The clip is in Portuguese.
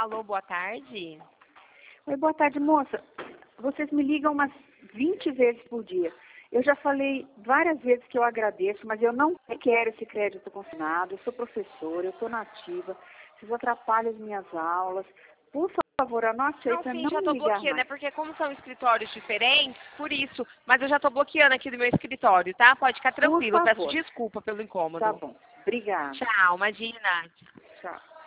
Alô, boa tarde. Oi, boa tarde, moça. Vocês me ligam umas 20 vezes por dia. Eu já falei várias vezes que eu agradeço, mas eu não quero esse crédito consignado. Eu sou professora, eu estou nativa. Vocês atrapalham as minhas aulas. Por favor, anote aí Não, para sim, não já me tô ligar bloqueando, é mais. porque como são escritórios diferentes, por isso. Mas eu já tô bloqueando aqui do meu escritório, tá? Pode ficar Por tranquilo, eu peço favor. desculpa pelo Tá incômodo. bom. Obrigada. Tchau, imagina. Tchau.